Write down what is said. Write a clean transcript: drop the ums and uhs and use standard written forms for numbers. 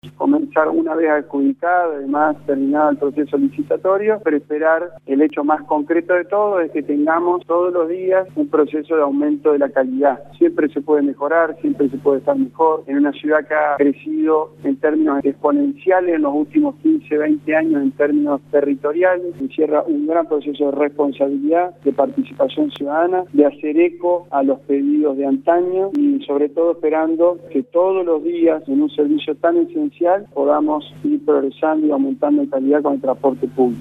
comenzar una vez adjudicado, además terminado el proceso licitatorio, pero esperar el hecho más concreto de todo es que tengamos todos los días un proceso de aumento de la calidad. Siempre se puede mejorar, siempre se puede estar mejor. En una ciudad que ha crecido en términos exponenciales en los últimos 15, 20 años en términos territoriales, encierra un gran proceso de responsabilidad, de participación ciudadana, de hacer eco a los pedidos de antaño y sobre todo esperando que todos los días en un servicio tan esencial podamos ir progresando y aumentando en calidad con el transporte público.